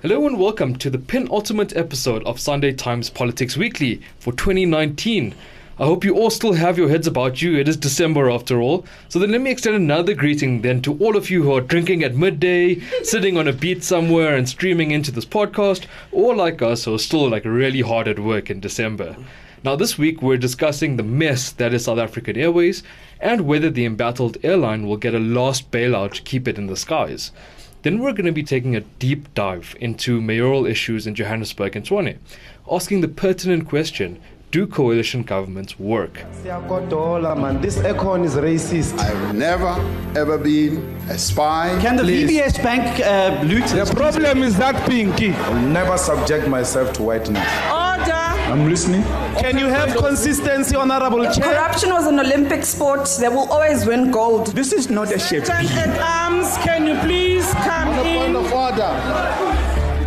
Hello and welcome to the penultimate episode of Sunday Times Politics Weekly for 2019. I hope you all still have your heads about you. It is December after all. So then let me extend another greeting then to all of you who are drinking at midday, sitting on a beach somewhere and streaming into this podcast, or like us who are still really hard at work in December. Now this week we're discussing the mess that is South African Airways and whether the embattled airline will get a last bailout to keep it in the skies. Then we're going to be taking a deep dive into mayoral issues in Johannesburg and Tshwane, asking the pertinent question, do coalition governments work? This aircon is racist. I've never, ever been a spy. Can the VBS Bank loot? The problem is that pinky. I'll never subject myself to whiteness. Order! I'm listening. Can you have consistency, Honorable Chair? Corruption was an Olympic sport. They will always win gold. This is not a ship. At arms, can you please come On the in? point of order.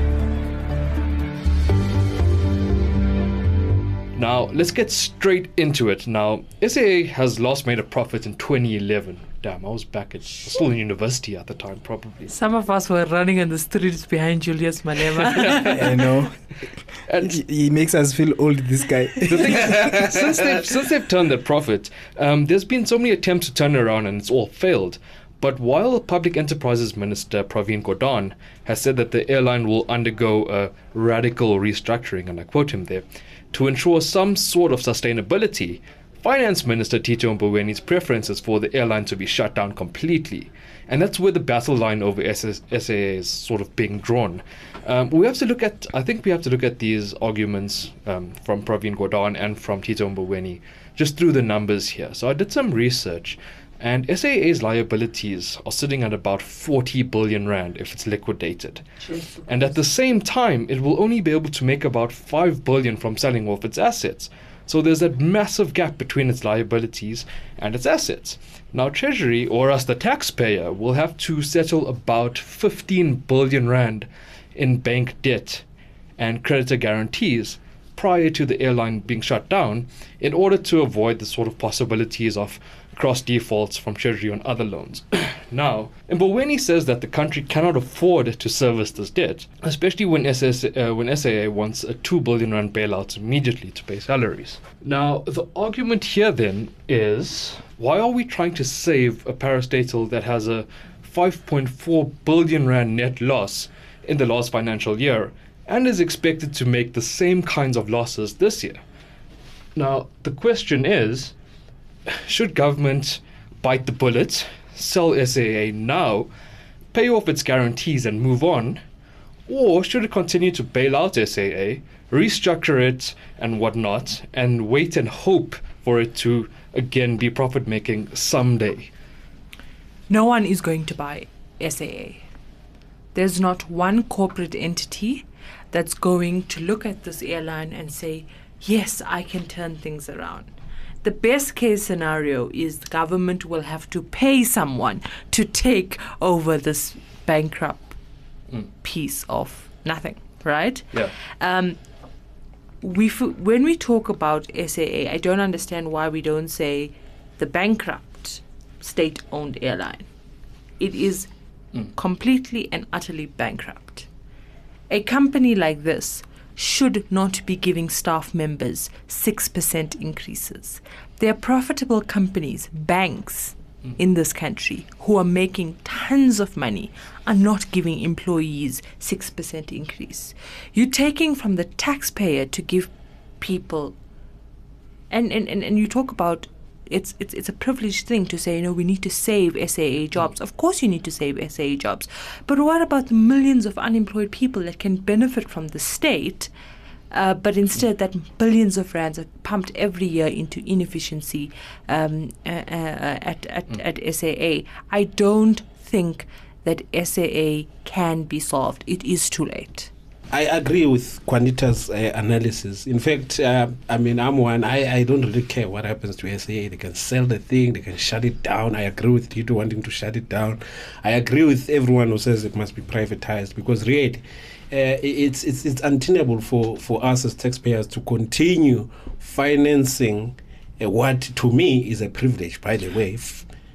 Now, let's get straight into it. Now, SAA has last made a profit in 2011. Damn, I was still in university at the time, probably. Some of us were running in the streets behind Julius Malema. I know. And He makes us feel old, this guy. the thing is, since they've turned that profit, there's been so many attempts to turn it around and it's all failed. But while Public Enterprises Minister Pravin Gordhan has said that the airline will undergo a radical restructuring, and I quote him there, to ensure some sort of sustainability, Finance Minister Tito Mbowene's preference is for the airline to be shut down completely. And that's where the battle line over SAA is sort of being drawn. I think we have to look at these arguments from Pravin Gordhan and from Tito Mbowene just through the numbers here. So I did some research, and SAA's liabilities are sitting at about 40 billion rand if it's liquidated. And at the same time, it will only be able to make about 5 billion from selling off its assets. So there's that massive gap between its liabilities and its assets. Now Treasury, or us the taxpayer, will have to settle about 15 billion rand in bank debt and creditor guarantees prior to the airline being shut down in order to avoid the sort of possibilities of cross defaults from Treasury on other loans. Now, Mbowene says that the country cannot afford to service this debt, especially when SAA wants a 2 billion rand bailout immediately to pay salaries. Now, the argument here then is, why are we trying to save a parastatal that has a 5.4 billion rand net loss in the last financial year and is expected to make the same kinds of losses this year? Now, the question is, should government bite the bullet, sell SAA now, pay off its guarantees and move on, or should it continue to bail out SAA, restructure it and whatnot, and wait and hope for it to again be profit-making someday? No one is going to buy SAA. There's not one corporate entity that's going to look at this airline and say, yes, I can turn things around. The best case scenario is the government will have to pay someone to take over this bankrupt piece of nothing, right? Yeah. When we talk about SAA, I don't understand why we don't say the bankrupt state-owned airline. It is completely and utterly bankrupt. A company like this should not be giving staff members 6% increases. There are profitable companies, banks in this country who are making tons of money are not giving employees 6% increase. You're taking from the taxpayer to give people, and you talk about it's a privileged thing to say, we need to save SAA jobs. Of course you need to save SAA jobs. But what about the millions of unemployed people that can benefit from the state, but instead that billions of rands are pumped every year into inefficiency at SAA? I don't think that SAA can be solved. It is too late. I agree with Quanita's analysis. In fact, I'm one. I don't really care what happens to SAA. They can sell the thing. They can shut it down. I agree with Tito wanting to shut it down. I agree with everyone who says it must be privatized, because really, it's untenable for us as taxpayers to continue financing what to me is a privilege, by the way.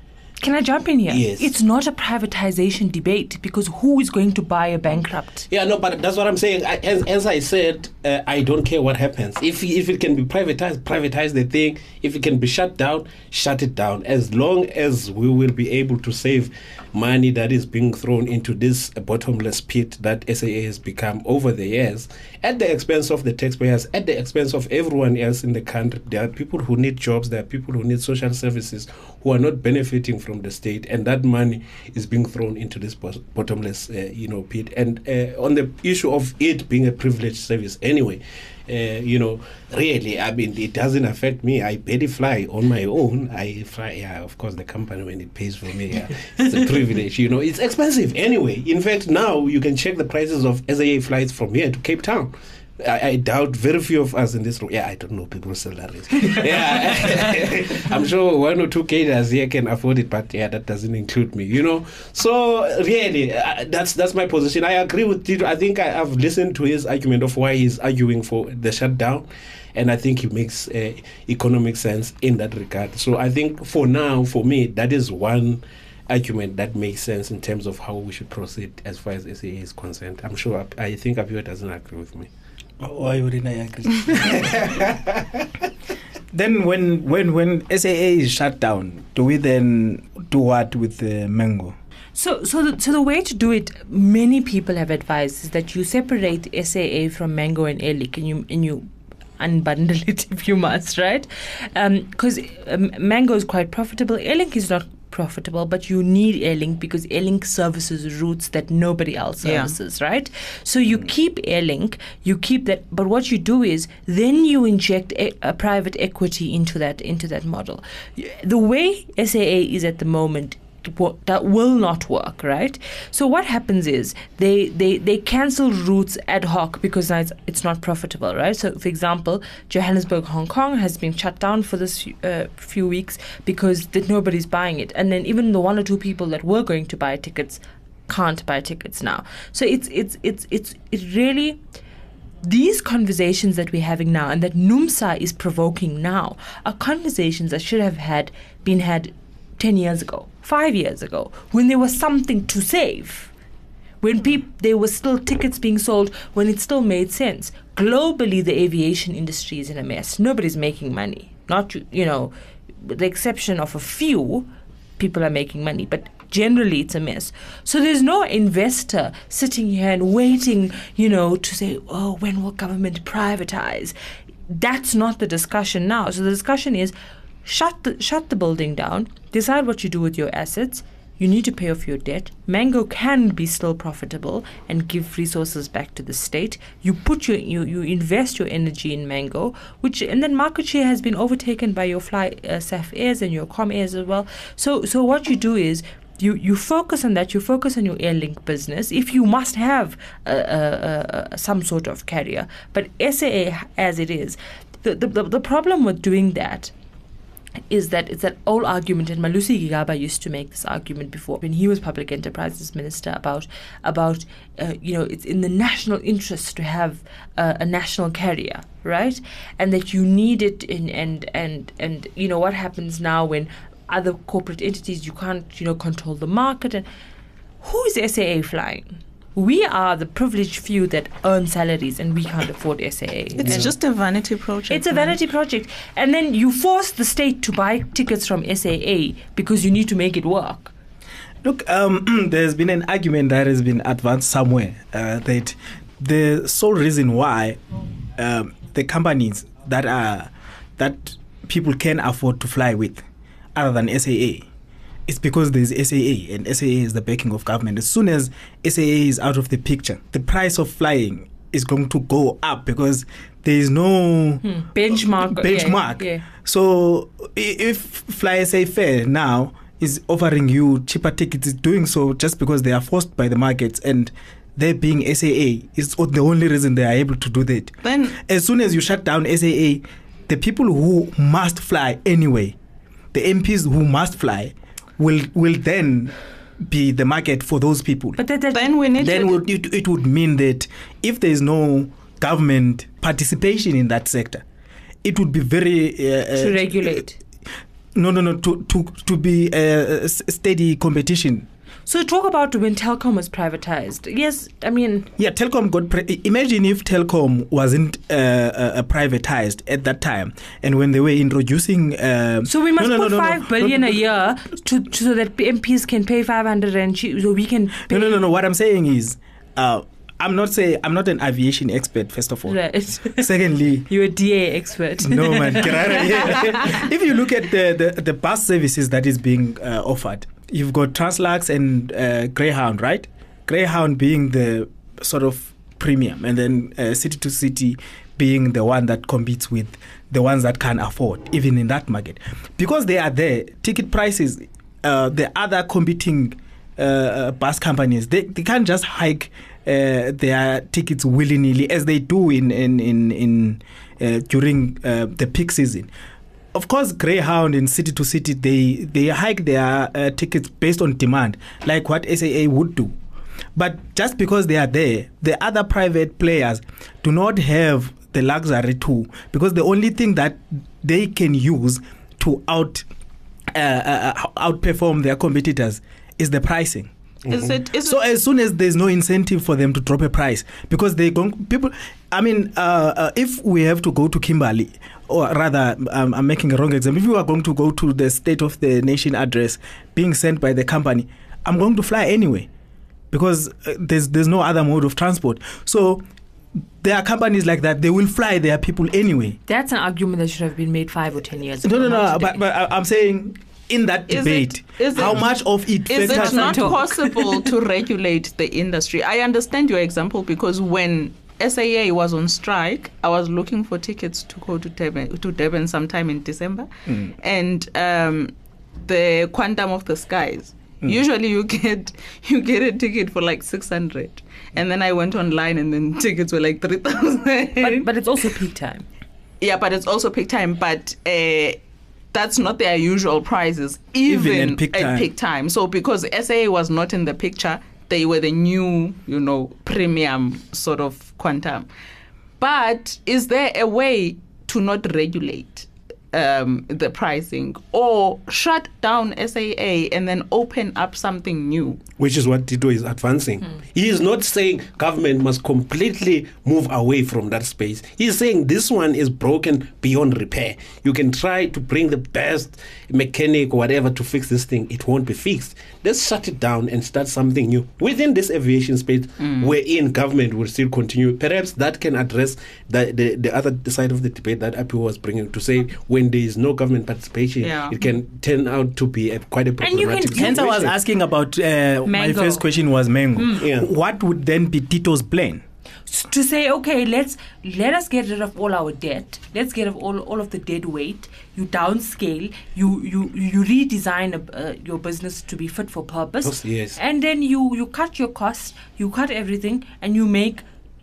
Can I jump in here? Yes. It's not a privatization debate because who is going to buy a bankrupt? Yeah, no, but that's what I'm saying. As I said, I don't care what happens. If it can be privatized, privatize the thing. If it can be shut down, shut it down. As long as we will be able to save money that is being thrown into this bottomless pit that SAA has become over the years, at the expense of the taxpayers, at the expense of everyone else in the country. There are people who need jobs, there are people who need social services, who are not benefiting from the state, and that money is being thrown into this bottomless pit. And on the issue of it being a privileged service anyway, really, I mean, it doesn't affect me. I barely fly on my own. I fly, of course, the company, when it pays for me, it's a privilege. It's expensive anyway. In fact, now you can check the prices of SAA flights from here to Cape Town. I doubt very few of us in this room. I don't know people's salaries. I'm sure 1 or 2 cadres here can afford it, but that doesn't include me. So really, that's my position. I agree with Tito. I think I've listened to his argument of why he's arguing for the shutdown, and I think it makes economic sense in that regard. So I think for now, for me, that is one argument that makes sense in terms of how we should proceed as far as SAA is concerned. I think Apio doesn't agree with me. Why wouldn't I agree? Then when SAA is shut down, do we then do what with Mango? So the way to do it, many people have advised, is that you separate SAA from Mango and Airlink, and you unbundle it if you must, right? Because Mango is quite profitable. Airlink is not profitable, but you need Airlink because Airlink services routes that nobody else services, right? So you keep Airlink, you keep that, but what you do is then you inject a private equity into that model. The way SAA is at the moment, that will not work, right? So what happens is they cancel routes ad hoc because it's not profitable, right? So for example, Johannesburg, Hong Kong has been shut down for this few weeks because nobody's buying it, and then even the 1 or 2 people that were going to buy tickets can't buy tickets now. So it's really, these conversations that we're having now and that NUMSA is provoking now are conversations that should have been had 10 years ago, 5 years ago, when there was something to save, when there were still tickets being sold, when it still made sense. Globally, the aviation industry is in a mess. Nobody's making money. Not, with the exception of a few, people are making money, but generally it's a mess. So there's no investor sitting here and waiting, to say, oh, when will government privatize? That's not the discussion now. So the discussion is, shut the building down, decide what you do with your assets. You need to pay off your debt. Mango can be still profitable and give resources back to the state. You invest your energy in Mango, and then market share has been overtaken by your SAF Airs and your Com Airs as well. So what you do is you focus on that. You focus on your Airlink business if you must have some sort of carrier. But SAA as it is, the problem with doing that is that it's that old argument, and Malusi Gigaba used to make this argument before when he was Public Enterprises Minister about it's in the national interest to have a national carrier, right? And that you need it and what happens now when other corporate entities, you can't control the market. And who is SAA flying? We are the privileged few that earn salaries and we can't afford SAA. It's just a vanity project. It's a vanity project. And then you force the state to buy tickets from SAA because you need to make it work. Look, there's been an argument that has been advanced somewhere that the sole reason why the companies that people can afford to fly with other than SAA, it's because there's SAA, and SAA is the backing of government. As soon as SAA is out of the picture, the price of flying is going to go up because there is no benchmark. Yeah. So if Fly SA Fair now is offering you cheaper tickets, it's doing so just because they are forced by the markets, and they being SAA is the only reason they are able to do that. Then, as soon as you shut down SAA, the people who must fly anyway, the MPs who must fly, will then be the market for those people. But then we need it would mean that if there is no government participation in that sector, it would be very to regulate. No. To be a steady competition. So talk about when Telkom was privatized. Yes, I mean... Yeah, Telkom imagine if Telkom wasn't privatized at that time, and when they were introducing... so we must put 5 billion a year so that MPs can pay 500 and so we can pay... No. What I'm saying is... I'm not an aviation expert, first of all. Right. Secondly... You're a DA expert. No, man. If you look at the bus services that is being offered, you've got Translux and Greyhound, right? Greyhound being the sort of premium, and then City to City being the one that competes with the ones that can afford, even in that market. Because they are there, ticket prices, the other competing bus companies, they can't just hike their tickets willy-nilly as they do in during the peak season. Of course, Greyhound and City to City, they hike their tickets based on demand, like what SAA would do. But just because they are there, the other private players do not have the luxury to, because the only thing that they can use to outperform their competitors is the pricing. So as soon as there's no incentive for them to drop a price, because if we have to go to Kimberley, or rather, I'm making a wrong example. If you are going to go to the State of the Nation address being sent by the company, I'm going to fly anyway, because there's no other mode of transport. So there are companies like that, they will fly their people anyway. That's an argument that should have been made 5 or 10 years ago. No, but I'm saying... In that debate, how much of it is it not possible to regulate the industry? I understand your example, because when SAA was on strike, I was looking for tickets to go to Durban sometime in December, and the Quantum of the Skies. Usually you get a ticket for like 600, and then I went online and then tickets were like 3,000. But it's also peak time. Yeah, but it's also peak time, but. That's not their usual prices, even at peak time. So because SAA was not in the picture, they were the new, premium sort of Quantum. But is there a way to not regulate the pricing, or shut down SAA and then open up something new? Which is what Tito is advancing. He is not saying government must completely move away from that space. He is saying this one is broken beyond repair. You can try to bring the best mechanic or whatever to fix this thing. It won't be fixed. Let's shut it down and start something new within this aviation space, wherein government will still continue. Perhaps that can address the other side of the debate that Apu was bringing, to say when there is no government participation, it can turn out to be quite a problematic situation. Hence I was asking about... my first question was Mango. What would then be Tito's plan? To say, okay, let us get rid of all our debt. Let's get rid of all of the dead weight. You downscale. You redesign your business to be fit for purpose. Yes. And then you cut your costs. You cut everything, and you make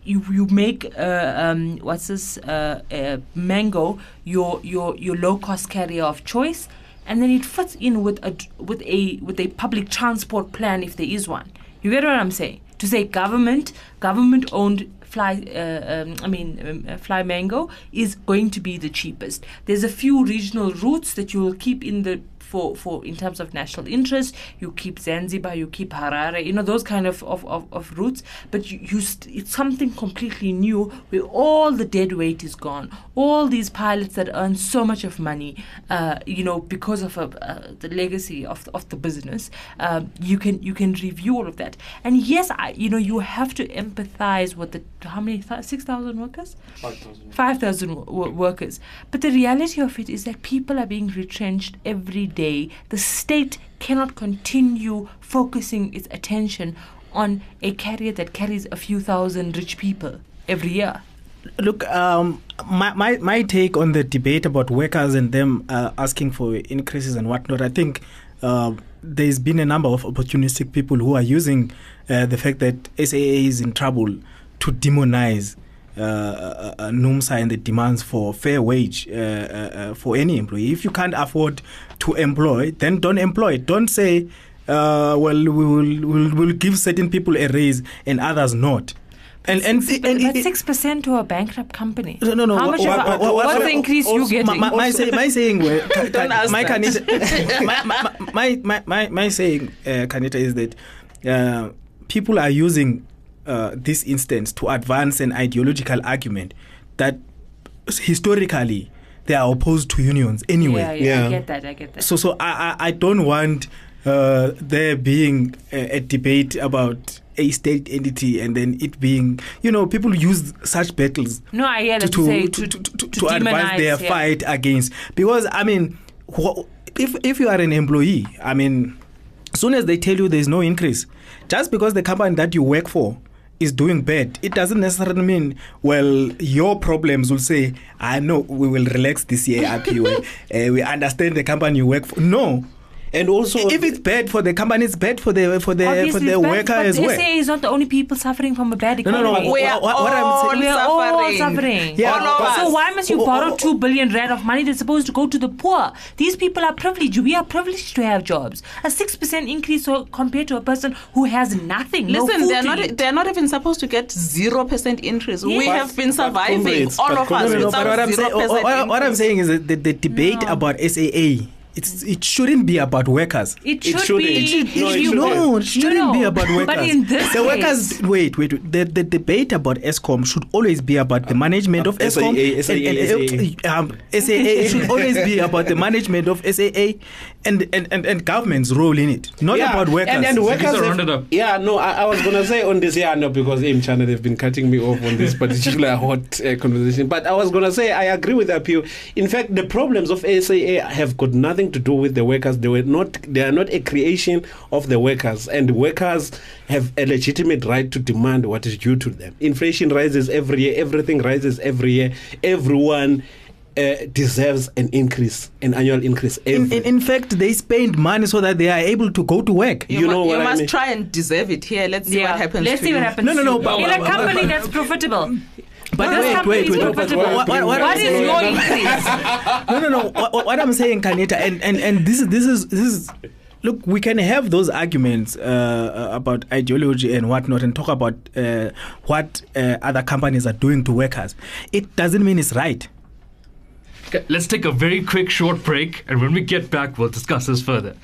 Mango your low cost carrier of choice. And then it fits in with a public transport plan, if there is one. You get what I'm saying? To say government owned Fly Mango is going to be the cheapest. There's a few regional routes that you will keep in the for in terms of national interest. You keep Zanzibar, you keep Harare, those kind of routes. But it's something completely new where all the dead weight is gone. All these pilots that earn so much of money, because of the legacy of the business, you can review all of that. And yes, you have to empathize with how many 6,000 workers? 5,000 workers. But the reality of it is that people are being retrenched every day. The state cannot continue focusing its attention on a carrier that carries a few thousand rich people every year. Look, my take on the debate about workers and them asking for increases and whatnot, I think there's been a number of opportunistic people who are using the fact that SAA is in trouble to demonize NUMSA and the demands for fair wage for any employee. If you can't afford to employ, then don't employ. Don't say, we'll give certain people a raise and others not. But 6% to a bankrupt company. No. How much what's the increase you getting? My saying, Don't ask my that. saying, Kanita, is that people are using this instance to advance an ideological argument that historically they are opposed to unions anyway. Yeah. I get that. So I don't want there being a debate about a state entity and then it being, people use such battles to advance their fight against. Because, I mean, if you are an employee, I mean, as soon as they tell you there's no increase, just because the company that you work for is doing bad, it doesn't necessarily mean, well, your problems will say, I know we will relax this year, we understand the company you work for. No. And also, if it's bad for the company, it's bad for the worker as well. SA is not the only people suffering from a bad economy. No. We are all suffering. Yeah. So why must you borrow 2 billion rand of money that's supposed to go to the poor? These people are privileged. We are privileged to have jobs. A 6% increase compared to a person who has nothing. Listen, they're not even supposed to get 0% increase. Yeah. We have been surviving. All of us without 0%. What I'm saying is that the debate about SAA, it shouldn't be about workers. It shouldn't be about workers. But in this the workers, wait. The debate about ESCOM should always be about the management of ESCOM. SAA should always be about the management of SAA and government's role in it, not about workers. And workers I was gonna say on this, because AIM channel have been cutting me off on this particular hot conversation. But I was gonna say I agree with Apio. In fact, the problems of SAA have got nothing to do with the workers. They are not a creation of the workers, and workers have a legitimate right to demand what is due to them. Inflation rises every year, everything rises every year. Everyone deserves an annual increase. In fact, they spend money so that they are able to go to work. You must try and deserve it here. Let's see what happens. Let's see what happens. No. In a company that's profitable. But wait. What is your increase? No. What I'm saying, Kanita, and this is. Look, we can have those arguments about ideology and whatnot, and talk about what other companies are doing to workers. It doesn't mean it's right. Okay, let's take a very quick short break, and when we get back, we'll discuss this further.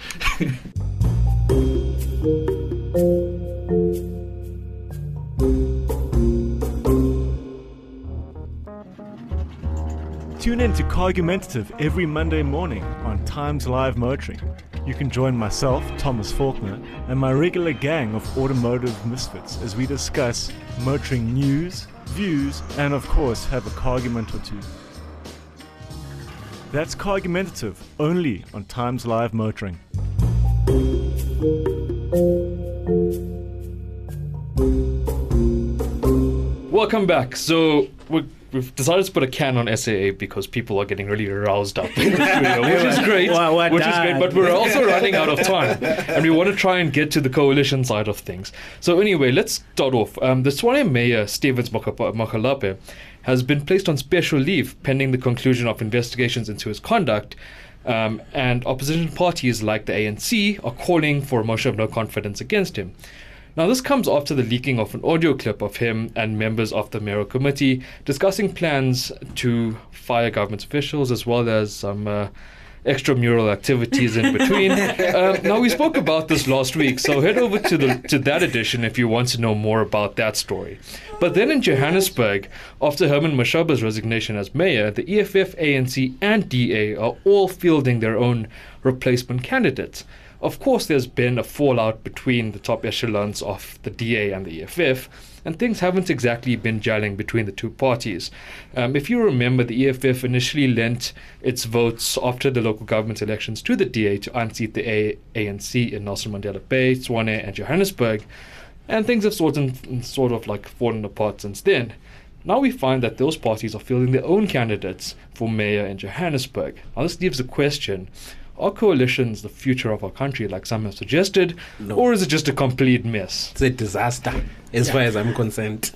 Tune in to Cargumentative every Monday morning on Times Live Motoring. You can join myself, Thomas Faulkner, and my regular gang of automotive misfits as we discuss motoring news, views, and of course have a cargument or two. That's Cargumentative, only on Times Live Motoring. Welcome back. So we've decided to put a can on SAA because people are getting really roused up in the studio, which is great. But we're also running out of time, and we want to try and get to the coalition side of things. So anyway, let's start off. The Tshwane Mayor, Stevens Makalape, has been placed on special leave pending the conclusion of investigations into his conduct. And opposition parties like the ANC are calling for a motion of no confidence against him. Now, this comes after the leaking of an audio clip of him and members of the mayoral committee discussing plans to fire government officials, as well as some extramural activities in between. Now, we spoke about this last week, so head over to that edition if you want to know more about that story. But then in Johannesburg, after Herman Mashaba's resignation as mayor, the EFF, ANC and DA are all fielding their own replacement candidates. Of course, there's been a fallout between the top echelons of the DA and the EFF, and things haven't exactly been gelling between the two parties. If you remember, the EFF initially lent its votes after the local government elections to the DA to unseat the ANC in Nelson Mandela Bay, Tshwane and Johannesburg, and things have sort of fallen apart since then. Now we find that those parties are fielding their own candidates for mayor in Johannesburg. Now this leaves a question. Are coalitions the future of our country, like some have suggested, or is it just a complete mess? It's a disaster, as far as I'm concerned.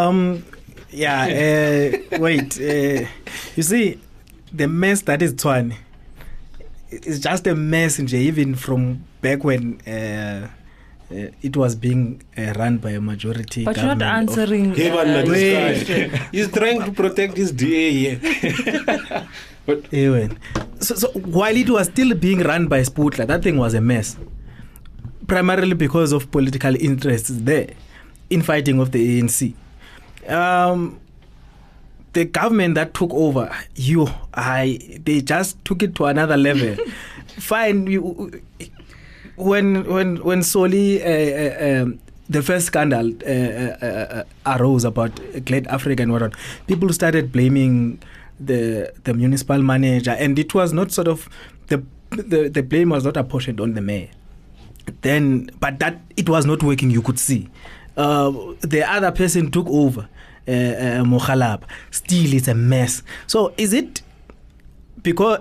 You see, the mess that is Tshwane is just a mess, even from back when it was being run by a majority but you're not answering he's trying to protect his DA here. But so while it was still being run by Sputla, that thing was a mess, primarily because of political interests there in fighting of the ANC. The government that took over, they just took it to another level. Fine, when Soli, the first scandal arose about Glad Africa and whatnot, people started blaming the municipal manager, and it was not sort of the blame was not apportioned on the mayor. But that it was not working, you could see. The other person took over. Mokhalab, still it's a mess. So is it because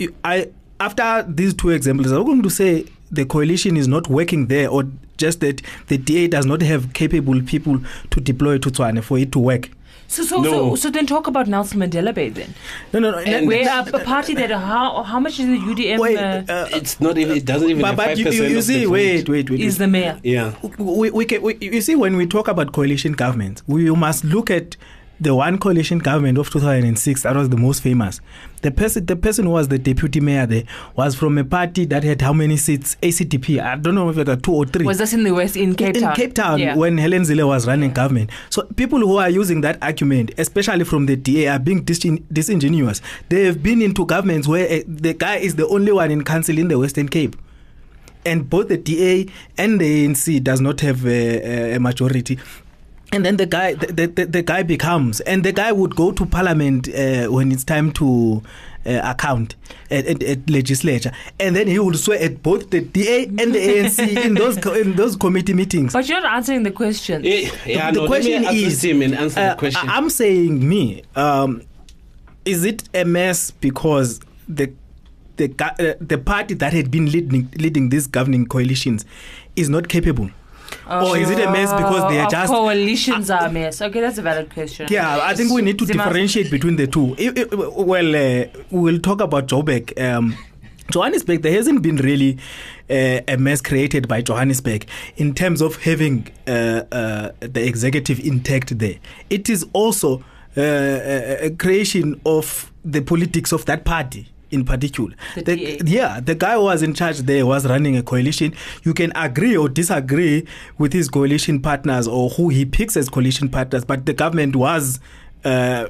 after these two examples, I'm going to say the coalition is not working there, or just that the DA does not have capable people to deploy to Tswane for it to work? So then talk about Nelson Mandela Bay then. No. We're a party that how much is the UDM? It's not even. It doesn't even have 5%. You see, wait. Is the mayor? Yeah. You see, when we talk about coalition governments, we must look at the one coalition government of 2006. That was the most famous. The person who was the deputy mayor there was from a party that had how many seats? ACTP. I don't know if it was 2 or 3. Was this in the West, in Cape Town? In Cape Town, when Helen Zille was running government. So people who are using that argument, especially from the DA, are being disingenuous. They have been into governments where the guy is the only one in council in the Western Cape. And both the DA and the ANC does not have a majority. And then the guy becomes, and the guy would go to parliament when it's time to account at legislature, and then he would swear at both the DA and the ANC in those committee meetings. But you're not answering the question. The question is, answer the question. I'm saying, is it a mess because the party that had been leading these governing coalitions is not capable? Or is it a mess because they are just... coalitions are a mess? Okay, that's a valid question. Yeah, I think we need to differentiate between the two. We'll talk about Joburg. Johannesburg, there hasn't been really a mess created by Johannesburg in terms of having the executive intact there. It is also a creation of the politics of that party. In particular, the guy who was in charge there was running a coalition. You can agree or disagree with his coalition partners or who he picks as coalition partners, but the government was, as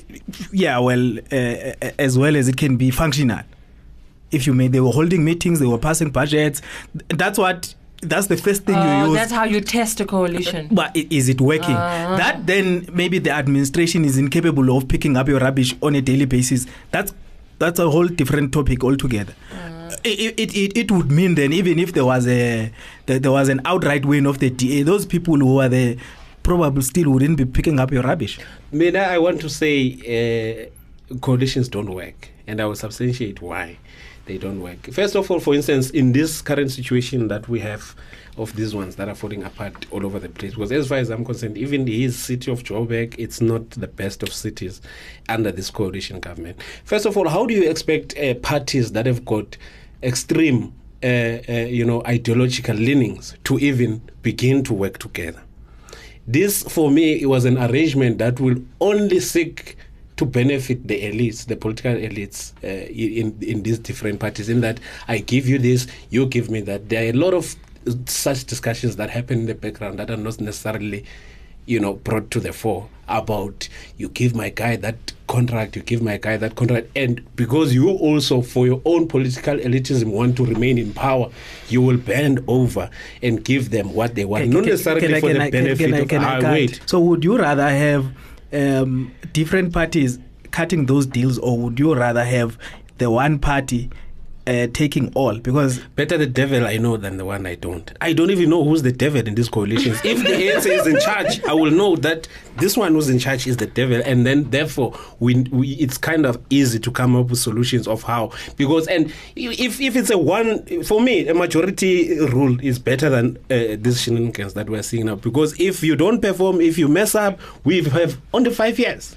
well as it can be, functional. If you may, they were holding meetings, they were passing budgets. That's the first thing you use. That's how you test a coalition. But is it working? That then maybe the administration is incapable of picking up your rubbish on a daily basis. That's a whole different topic altogether. It would mean then, even if there was an outright win of the DA, those people who are there probably still wouldn't be picking up your rubbish. I want to say coalitions don't work, and I will substantiate why they don't work. First of all, for instance, in this current situation that we have of these ones that are falling apart all over the place, because as far as I'm concerned, even his city of Joburg, it's not the best of cities under this coalition government. First of all, how do you expect parties that have got extreme ideological leanings to even begin to work together? This, for me, it was an arrangement that will only seek to benefit the elites, the political elites in these different parties, in that I give you this, you give me that. There are a lot of such discussions that happen in the background that are not necessarily, brought to the fore, about you give my guy that contract, you give my guy that contract, and because you also, for your own political elitism, want to remain in power, you will bend over and give them what they want, not necessarily for the benefit of our weight. So would you rather have different parties cutting those deals, or would you rather have the one party taking all? Because better the devil I know than the one I don't. I don't even know who's the devil in these coalitions. If the ANC is in charge, I will know that this one who's in charge is the devil, and then therefore it's kind of easy to come up with solutions of how. Because if it's for me, a majority rule is better than these shenanigans that we're seeing now. Because if you don't perform, if you mess up, we have only 5 years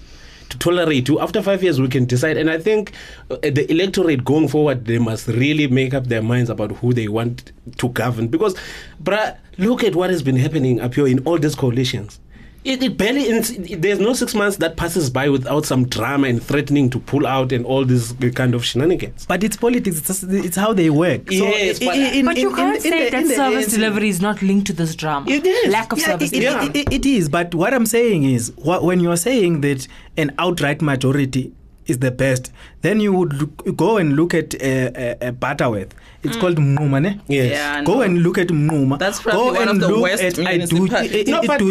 to tolerate you. After 5 years, we can decide. And I think the electorate going forward, they must really make up their minds about who they want to govern. Because, look at what has been happening up here in all these coalitions. It barely there's no 6 months that passes by without some drama and threatening to pull out and all this kind of shenanigans. But it's politics. It's how they work. Yes, but you can't say that service delivery is not linked to this drama. It is. Lack of service delivery. It is. But what I'm saying is, when you're saying that an outright majority is the best, then you would go and look at Butterworth. It's called Mnuma, ne? Yes. Yeah, go and look at Mnuma. That's probably one of the worst municipalities. No, but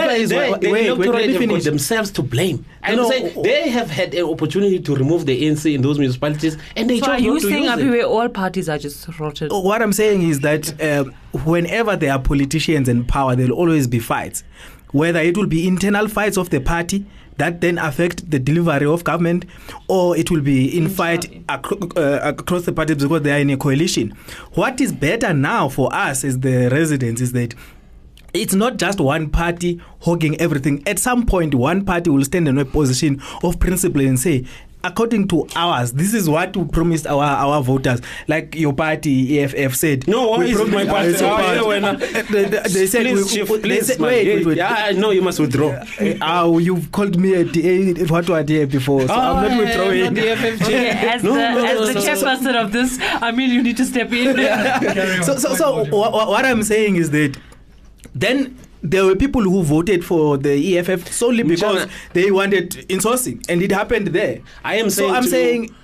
they have themselves to blame. I'm saying they have had an opportunity to remove the ANC in those municipalities, and they chose not to use it. So are you saying where all parties are just rotten? What I'm saying is that whenever there are politicians in power, there will always be fights. Whether it will be internal fights of the party that then affect the delivery of government, or it will be in fight across the parties because they are in a coalition. What is better now for us as the residents is that it's not just one party hogging everything. At some point, one party will stand in a position of principle and say, according to ours, this is what we promised our voters. Like your party, EFF, said. No, why is my party? They said, wait. Yeah, no, you must withdraw. You've called me a DA, what were DA before, so I'm not withdrawing. Okay, as the chairperson of this, I mean, you need to step in. So what I'm saying is that then there were people who voted for the EFF solely because they wanted insourcing, and it happened there. I'm saying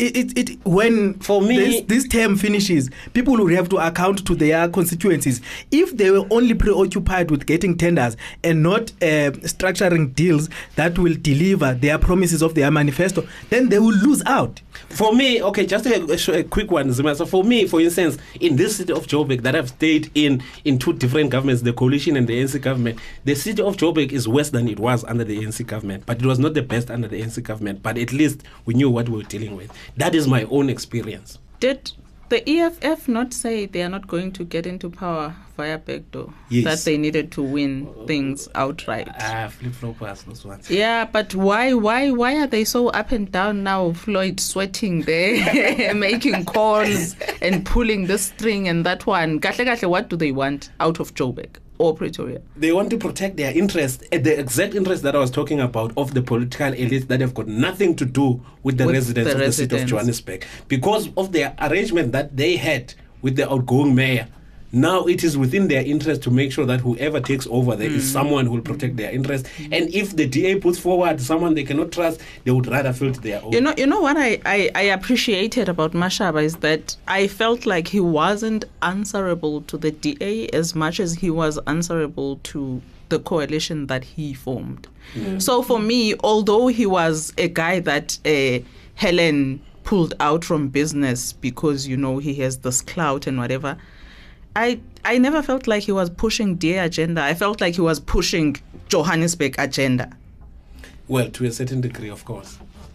when for me this term finishes, people will have to account to their constituencies. If they were only preoccupied with getting tenders and not structuring deals that will deliver their promises of their manifesto, then they will lose out. For me, okay, just a quick one, Zuma. So for me, for instance, in this city of Joburg that I've stayed in two different governments, the coalition and the ANC government, the city of Joburg is worse than it was under the ANC government, but it was not the best under the ANC government, but at least we knew what we were dealing with. That is my own experience. Did the EFF not say they are not going to get into power via backdoor? Yes. That they needed to win things outright. Flip-floppers, those ones. Yeah, but why are they so up and down now? Floyd sweating there, making calls and pulling this string and that one. Kahle, what do they want out of Joburg or Pretoria? They want to protect their interests, the exact interest that I was talking about of the political elites that have got nothing to do with the residents of the city of Johannesburg. Because of their arrangement that they had with the outgoing mayor, now it is within their interest to make sure that whoever takes over, there is someone who will protect their interests. And if the DA puts forward someone they cannot trust, they would rather filter their own. You know what I appreciated about Mashaba is that I felt like he wasn't answerable to the DA as much as he was answerable to the coalition that he formed. So for me, although he was a guy that Helen pulled out from business because, he has this clout and whatever, I never felt like he was pushing their agenda. I felt like he was pushing Johannesburg agenda. Well, to a certain degree, of course.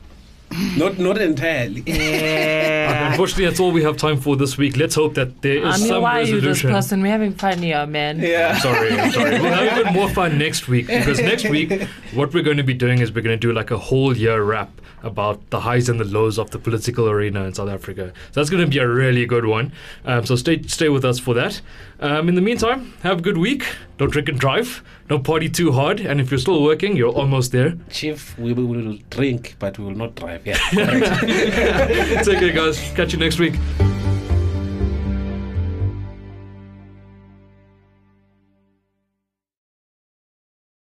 Not entirely. Yeah. Unfortunately, that's all we have time for this week. Let's hope that there is some why resolution. Are you this person? We're having fun here, man. Yeah. I'm sorry. We'll have even more fun next week, because next week, what we're going to be doing is we're going to do like a whole year wrap about the highs and the lows of the political arena in South Africa. So that's going to be a really good one. So stay with us for that. In the meantime, have a good week. Don't drink and drive. Don't party too hard. And if you're still working, you're almost there. Chief, we will drink, but we will not drive. Yeah. It's okay, guys. Catch you next week.